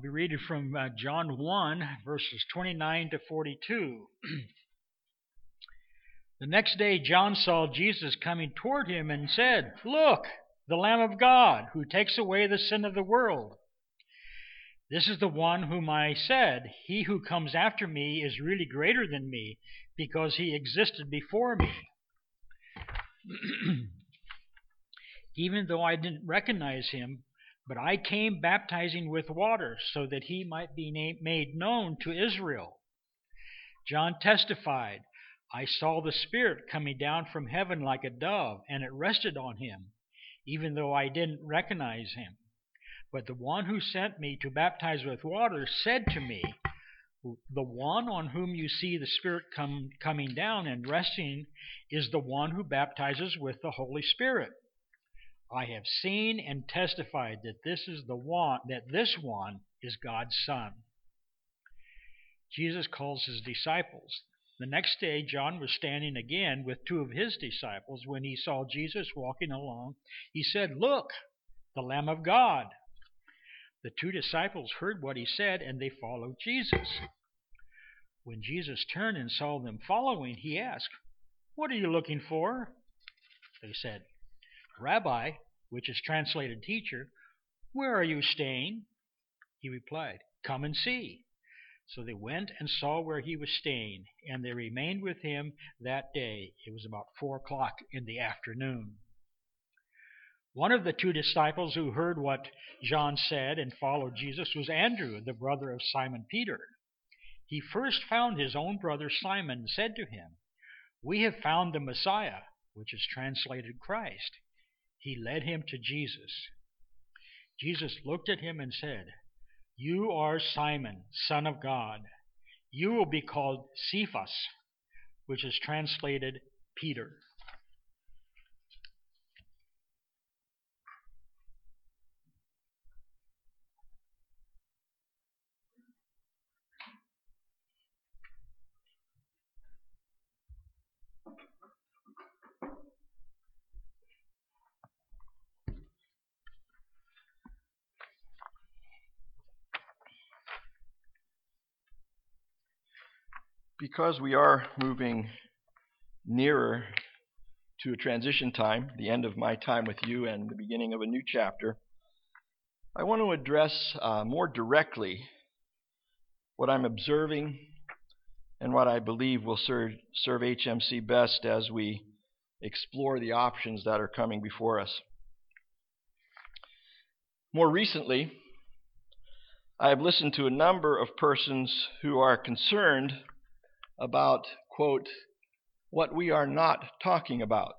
I'll be reading from John 1, verses 29 to 42. The next day, John saw Jesus coming toward him and said, "Look, the Lamb of God, who takes away the sin of the world. This is the one whom I said, 'He who comes after me is really greater than me, because he existed before me.' Even though I didn't recognize him, but I came baptizing with water so that he might be made known to Israel." John testified, "I saw the Spirit coming down from heaven like a dove, and it rested on him, even though I didn't recognize him. But the one who sent me to baptize with water said to me, 'The one on whom you see the Spirit coming down and resting is the one who baptizes with the Holy Spirit.' I have seen and testified that this one is God's Son." Jesus calls his disciples. The next day, John was standing again with two of his disciples. When he saw Jesus walking along, he said, "Look, the Lamb of God." The two disciples heard what he said, and they followed Jesus. When Jesus turned and saw them following, he asked, "What are you looking for?" They said, "Rabbi," which is translated teacher, "where are you staying?" He replied, "Come and see." So they went and saw where he was staying, and they remained with him that day. It was about 4:00 in the afternoon. One of the two disciples who heard what John said and followed Jesus was Andrew, the brother of Simon Peter. He first found his own brother Simon and said to him, "We have found the Messiah," which is translated Christ. He led him to Jesus. Jesus looked at him and said, "You are Simon, son of God. You will be called Cephas," which is translated Peter. Because we are moving nearer to a transition time, the end of my time with you and the beginning of a new chapter, I want to address more directly what I'm observing and what I believe will serve HMC best as we explore the options that are coming before us. More recently, I have listened to a number of persons who are concerned about, quote, what we are not talking about.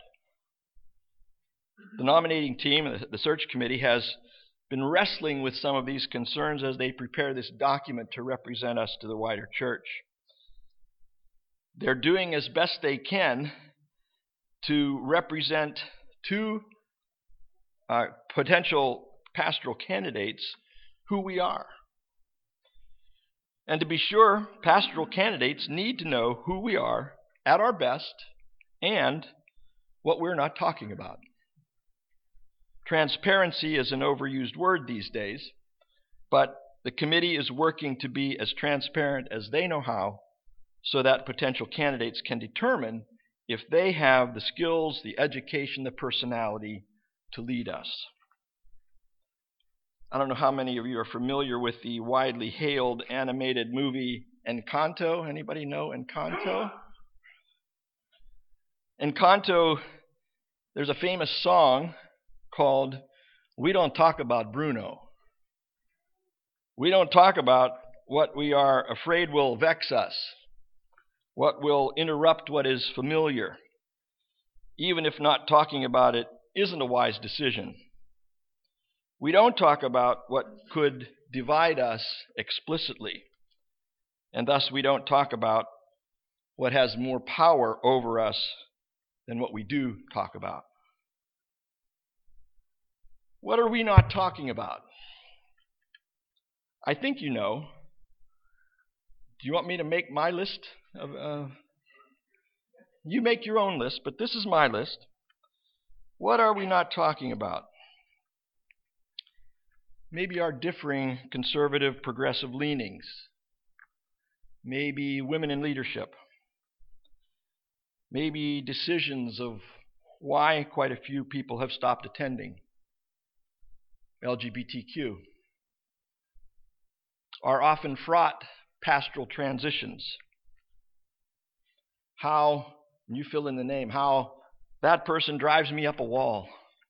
The nominating team, the search committee, has been wrestling with some of these concerns as they prepare this document to represent us to the wider church. They're doing as best they can to represent two potential pastoral candidates who we are. And to be sure, pastoral candidates need to know who we are at our best and what we're not talking about. Transparency is an overused word these days, but the committee is working to be as transparent as they know how so that potential candidates can determine if they have the skills, the education, the personality to lead us. I don't know how many of you are familiar with the widely hailed animated movie Encanto. Anybody know Encanto? Encanto, there's a famous song called "We Don't Talk About Bruno." We don't talk about what we are afraid will vex us, what will interrupt what is familiar, even if not talking about it isn't a wise decision. We don't talk about what could divide us explicitly, and thus we don't talk about what has more power over us than what we do talk about. What are we not talking about? I think you know. Do you want me to make my list? You make your own list, but this is my list. What are we not talking about? maybe our differing conservative, progressive leanings, maybe women in leadership, maybe decisions of why quite a few people have stopped attending, LGBTQ, our often fraught pastoral transitions, how, you fill in the name, how that person drives me up a wall.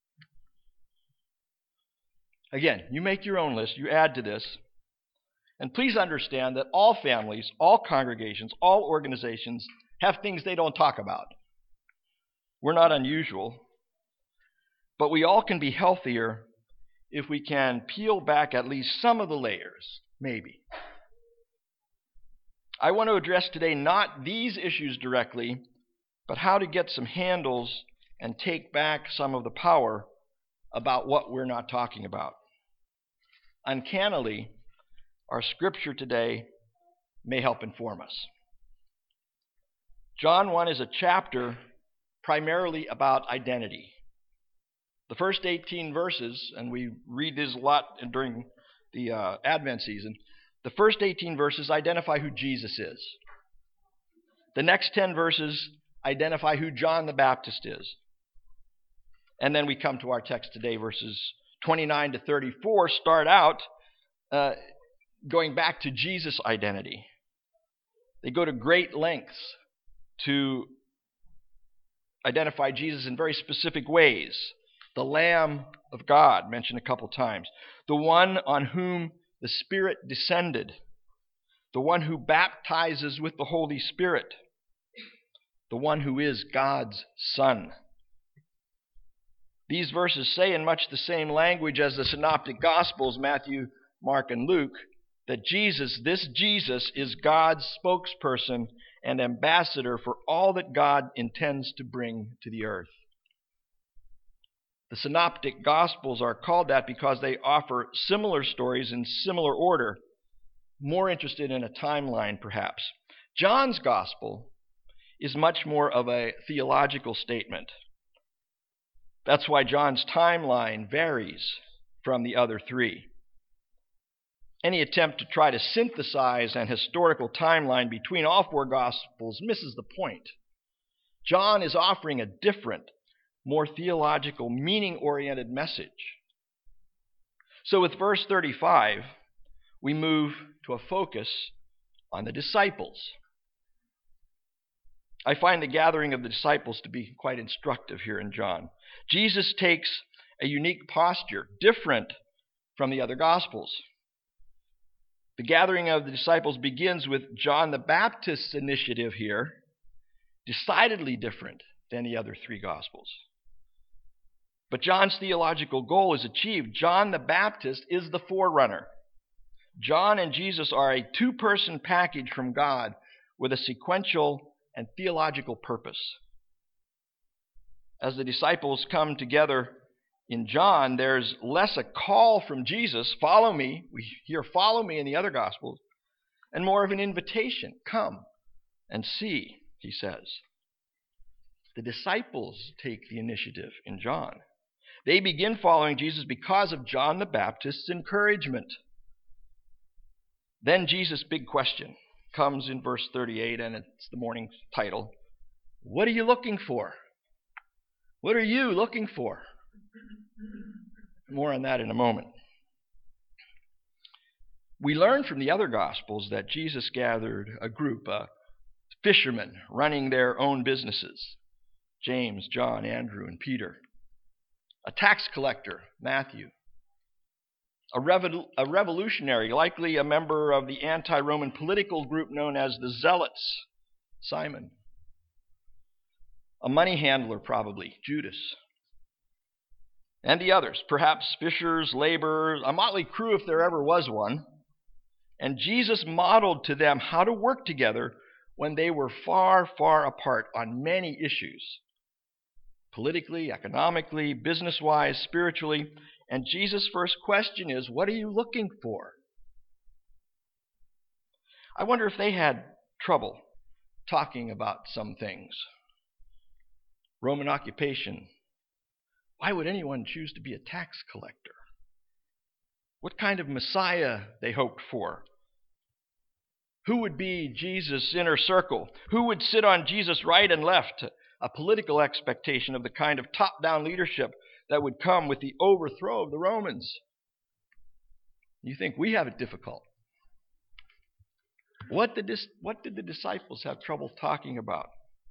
Again, you make your own list, you add to this, and please understand that all families, all congregations, all organizations have things they don't talk about. We're not unusual, but we all can be healthier if we can peel back at least some of the layers, maybe. I want to address today not these issues directly, but how to get some handles and take back some of the power about what we're not talking about. Uncannily, our scripture today may help inform us. John 1 is a chapter primarily about identity. The first 18 verses, and we read this a lot during the Advent season, the first 18 verses identify who Jesus is. The next 10 verses identify who John the Baptist is. And then we come to our text today, verses 29 to 34, start out going back to Jesus' identity. They go to great lengths to identify Jesus in very specific ways. The Lamb of God, mentioned a couple times. The one on whom the Spirit descended. The one who baptizes with the Holy Spirit. The one who is God's Son. These verses say in much the same language as the Synoptic Gospels, Matthew, Mark, and Luke, that this Jesus, is God's spokesperson and ambassador for all that God intends to bring to the earth. The Synoptic Gospels are called that because they offer similar stories in similar order, more interested in a timeline perhaps. John's Gospel is much more of a theological statement. That's why John's timeline varies from the other three. Any attempt to try to synthesize an historical timeline between all four Gospels misses the point. John is offering a different, more theological, meaning-oriented message. So with verse 35, we move to a focus on the disciples. I find the gathering of the disciples to be quite instructive here in John. Jesus takes a unique posture, different from the other Gospels. The gathering of the disciples begins with John the Baptist's initiative here, decidedly different than the other three Gospels. But John's theological goal is achieved. John the Baptist is the forerunner. John and Jesus are a two-person package from God with a sequential and theological purpose. As the disciples come together in John, there's less a call from Jesus, follow me. We hear follow me in the other Gospels, and more of an invitation, come and see, he says. The disciples take the initiative in John. They begin following Jesus because of John the Baptist's encouragement. Then Jesus' big question comes in verse 38, and it's the morning title. What are you looking for? What are you looking for? More on that in a moment. We learn from the other Gospels that Jesus gathered a group, fishermen running their own businesses. James, John, Andrew, and Peter. A tax collector, Matthew. A revolutionary, likely a member of the anti-Roman political group known as the Zealots, Simon. A money handler, probably, Judas. And the others, perhaps fishers, laborers, a motley crew if there ever was one. And Jesus modeled to them how to work together when they were far, far apart on many issues. Politically, economically, business-wise, spiritually. And Jesus' first question is, what are you looking for? I wonder if they had trouble talking about some things. Roman occupation. Why would anyone choose to be a tax collector? what kind of Messiah they hoped for. Who would be Jesus' inner circle? Who would sit on Jesus' right and left? A political expectation of the kind of top-down leadership that would come with the overthrow of the Romans. You think we have it difficult. What did the disciples have trouble talking about?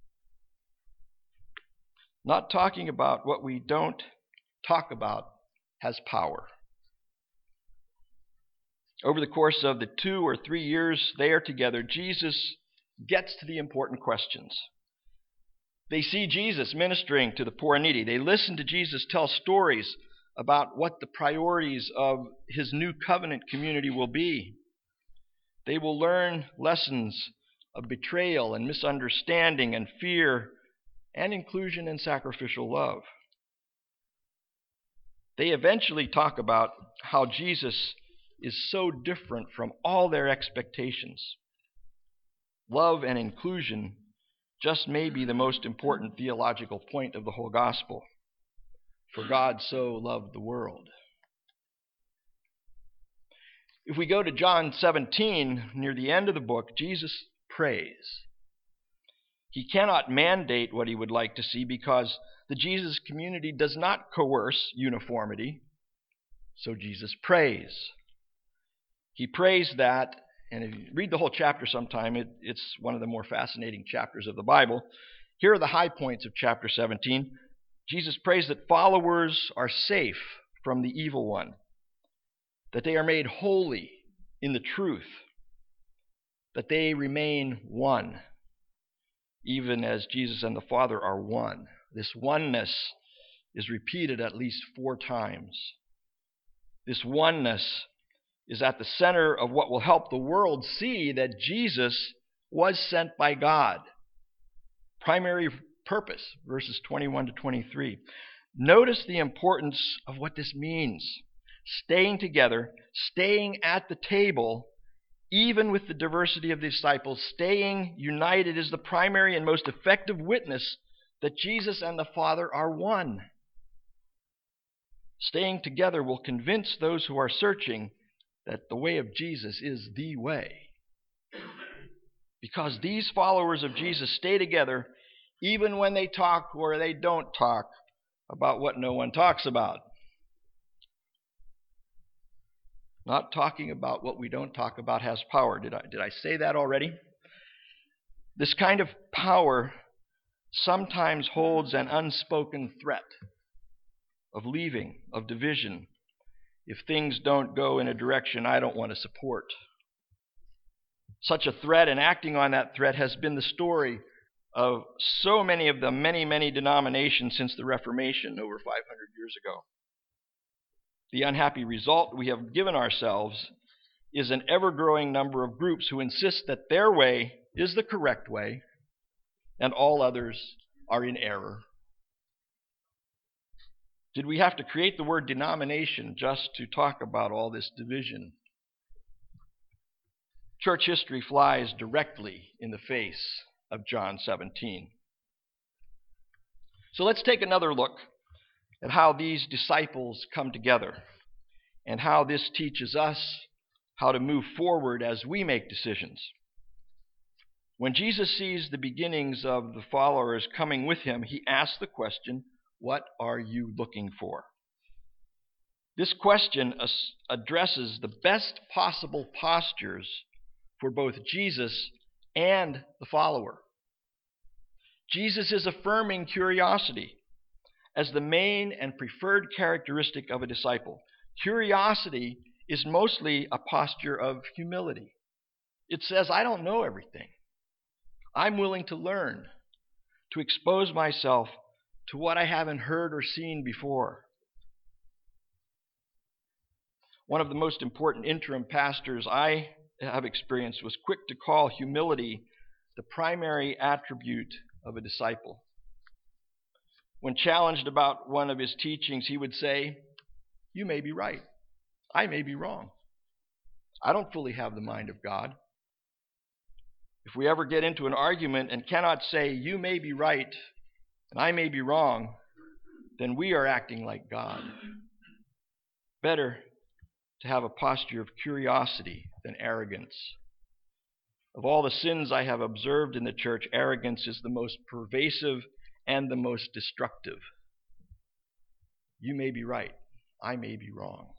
Not talking about what we don't talk about has power. Over the course of the 2 or 3 years they are together, Jesus gets to the important questions. They see Jesus ministering to the poor and needy. They listen to Jesus tell stories about what the priorities of his new covenant community will be. They will learn lessons of betrayal and misunderstanding and fear and inclusion and sacrificial love. They eventually talk about how Jesus is so different from all their expectations. Love and inclusion just may be the most important theological point of the whole gospel. For God so loved the world. If we go to John 17, near the end of the book, Jesus prays. He cannot mandate what he would like to see because the Jesus community does not coerce uniformity. So Jesus prays. He prays that, and if you read the whole chapter sometime, it's one of the more fascinating chapters of the Bible. Here are the high points of chapter 17. Jesus prays that followers are safe from the evil one, that they are made holy in the truth, that they remain one, even as Jesus and the Father are one. This oneness is repeated at least 4 times. This oneness is at the center of what will help the world see that Jesus was sent by God. Primary purpose, verses 21 to 23. Notice the importance of what this means. Staying together, staying at the table, even with the diversity of the disciples, staying united is the primary and most effective witness that Jesus and the Father are one. Staying together will convince those who are searching that the way of Jesus is the way. Because these followers of Jesus stay together even when they talk or they don't talk about what no one talks about. Not talking about what we don't talk about has power. Did I say that already? This kind of power sometimes holds an unspoken threat of leaving, of division, if things don't go in a direction I don't want to support. Such a threat and acting on that threat has been the story of so many of the many denominations since the Reformation over 500 years ago. The unhappy result we have given ourselves is an ever-growing number of groups who insist that their way is the correct way and all others are in error. Did we have to create the word denomination just to talk about all this division? Church history flies directly in the face of John 17. So let's take another look at how these disciples come together and how this teaches us how to move forward as we make decisions. When Jesus sees the beginnings of the followers coming with him, he asks the question, "What are you looking for?" This question addresses the best possible postures for both Jesus and the follower. Jesus is affirming curiosity as the main and preferred characteristic of a disciple. Curiosity is mostly a posture of humility. It says, I don't know everything. I'm willing to learn, to expose myself to what I haven't heard or seen before. One of the most important interim pastors I have experienced was quick to call humility the primary attribute of a disciple. When challenged about one of his teachings, he would say, "You may be right. I may be wrong. I don't fully have the mind of God." If we ever get into an argument and cannot say, "You may be right and I may be wrong," then we are acting like God. Better to have a posture of curiosity than arrogance. Of all the sins I have observed in the church, arrogance is the most pervasive and the most destructive. You may be right. I may be wrong.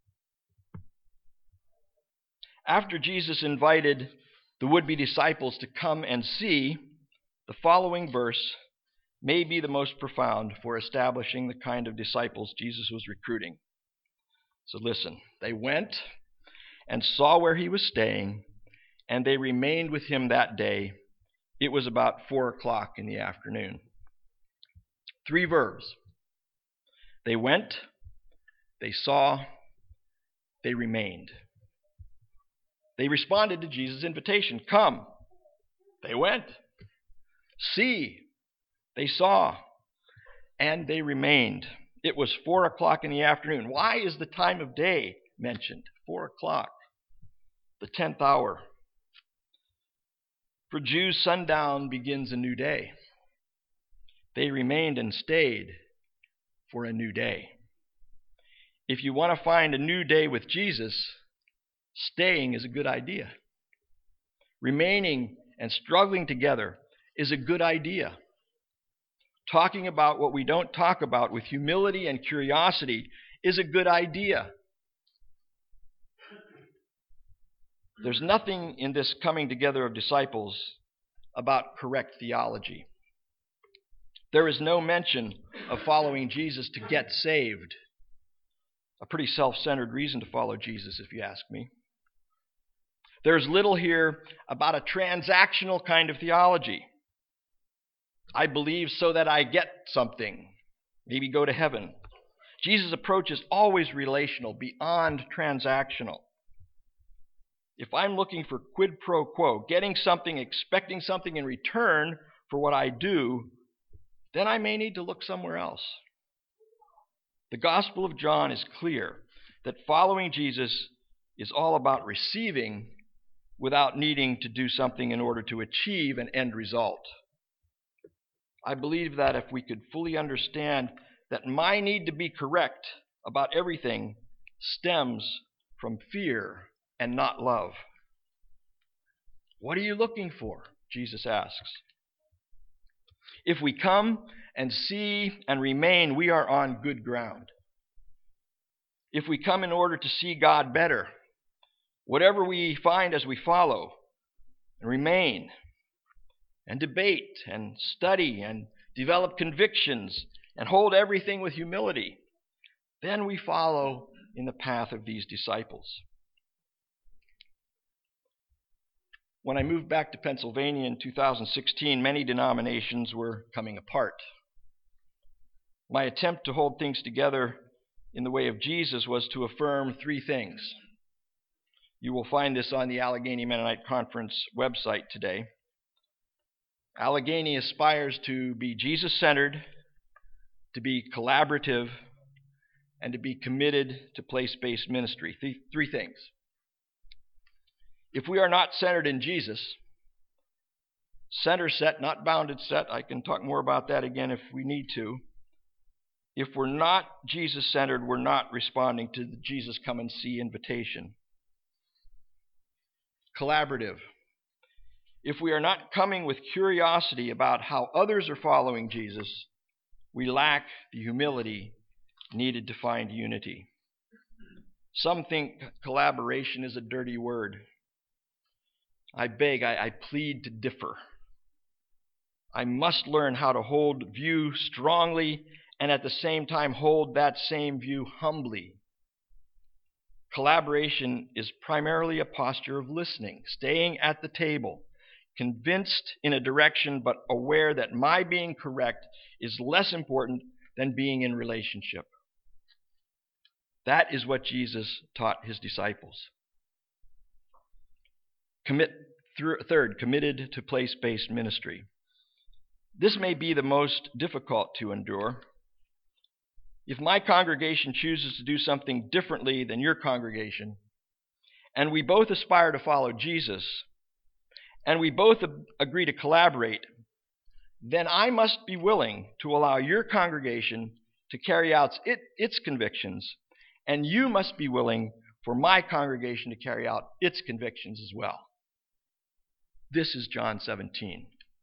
After Jesus invited the would-be disciples to come and see, the following verse may be the most profound for establishing the kind of disciples Jesus was recruiting. So listen. They went and saw where he was staying, and they remained with him that day. It was about 4:00 in the afternoon. 3 verbs. They went, they saw, they remained. They responded to Jesus' invitation. Come. They went. See. They saw. And they remained. It was 4:00 in the afternoon. Why is the time of day mentioned? 4:00. The 10th hour. For Jews, sundown begins a new day. They remained and stayed for a new day. If you want to find a new day with Jesus, staying is a good idea. Remaining and struggling together is a good idea. Talking about what we don't talk about with humility and curiosity is a good idea. There's nothing in this coming together of disciples about correct theology. There is no mention of following Jesus to get saved. A pretty self-centered reason to follow Jesus, if you ask me. There's little here about a transactional kind of theology. I believe so that I get something, maybe go to heaven. Jesus' approach is always relational, beyond transactional. If I'm looking for quid pro quo, getting something, expecting something in return for what I do, then I may need to look somewhere else. The Gospel of John is clear that following Jesus is all about receiving without needing to do something in order to achieve an end result. I believe that if we could fully understand that my need to be correct about everything stems from fear and not love. What are you looking for? Jesus asks. If we come and see and remain, we are on good ground. If we come in order to see God better, whatever we find as we follow and remain and debate and study and develop convictions and hold everything with humility, then we follow in the path of these disciples. When I moved back to Pennsylvania in 2016, many denominations were coming apart. My attempt to hold things together in the way of Jesus was to affirm 3 things. You will find this on the Allegheny Mennonite Conference website today. Allegheny aspires to be Jesus-centered, to be collaborative, and to be committed to place-based ministry. 3 things. If we are not centered in Jesus, center set, not bounded set, I can talk more about that again if we need to. If we're not Jesus-centered, we're not responding to the Jesus come and see invitation. Collaborative. If we are not coming with curiosity about how others are following Jesus, we lack the humility needed to find unity. Some think collaboration is a dirty word. I beg, I plead to differ. I must learn how to hold view strongly and at the same time hold that same view humbly. Collaboration is primarily a posture of listening, staying at the table, convinced in a direction but aware that my being correct is less important than being in relationship. That is what Jesus taught his disciples. Third, committed to place-based ministry. This may be the most difficult to endure. If my congregation chooses to do something differently than your congregation, and we both aspire to follow Jesus, and we both agree to collaborate, then I must be willing to allow your congregation to carry out its convictions, and you must be willing for my congregation to carry out its convictions as well. This is John 17.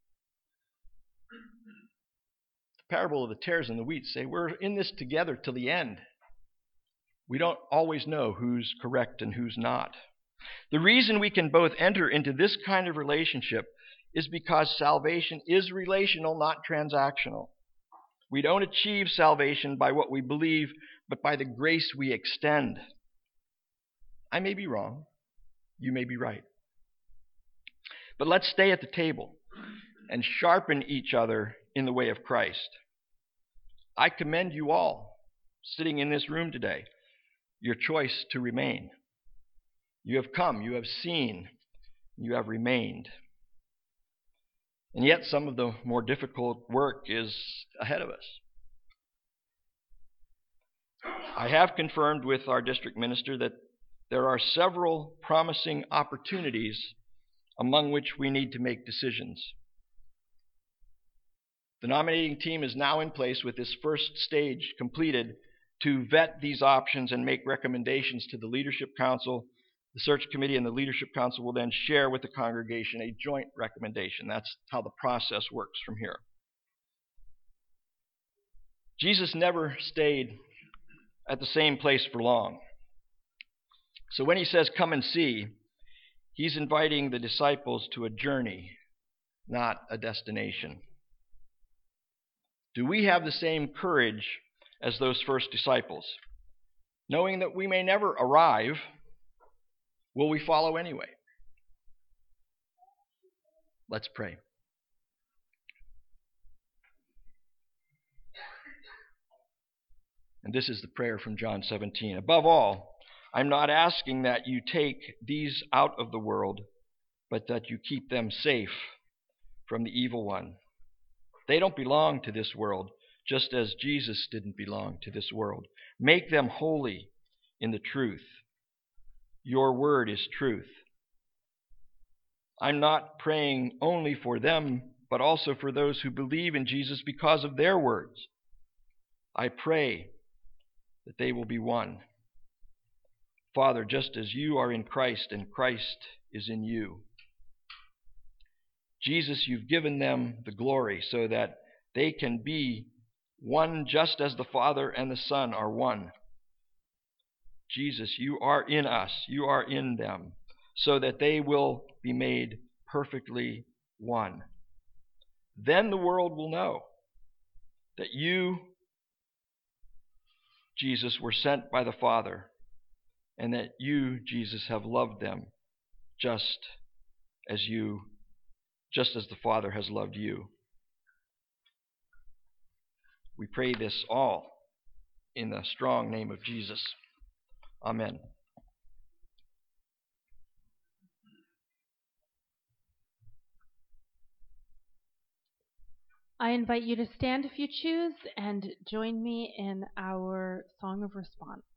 The parable of the tares and the wheat say we're in this together till the end. We don't always know who's correct and who's not. The reason we can both enter into this kind of relationship is because salvation is relational, not transactional. We don't achieve salvation by what we believe, but by the grace we extend. I may be wrong. You may be right. But let's stay at the table and sharpen each other in the way of Christ. I commend you all sitting in this room today, your choice to remain. You have come, you have seen, you have remained. And yet some of the more difficult work is ahead of us. I have confirmed with our district minister that there are several promising opportunities among which we need to make decisions. The nominating team is now in place with this first stage completed to vet these options and make recommendations to the Leadership Council. The search committee and the Leadership Council will then share with the congregation a joint recommendation. That's how the process works from here. Jesus never stayed at the same place for long. So when he says, "Come and see," he's inviting the disciples to a journey, not a destination. Do we have the same courage as those first disciples? Knowing that we may never arrive, will we follow anyway? Let's pray. And this is the prayer from John 17. Above all, I'm not asking that you take these out of the world, but that you keep them safe from the evil one. They don't belong to this world, just as Jesus didn't belong to this world. Make them holy in the truth. Your word is truth. I'm not praying only for them, but also for those who believe in Jesus because of their words. I pray that they will be one. Father, just as you are in Christ and Christ is in you. Jesus, you've given them the glory so that they can be one just as the Father and the Son are one. Jesus, you are in us, you are in them, so that they will be made perfectly one. Then the world will know that you, Jesus, were sent by the Father, and that you, Jesus, have loved them just as the Father has loved you. We pray this all in the strong name of Jesus. Amen. I invite you to stand if you choose and join me in our song of response.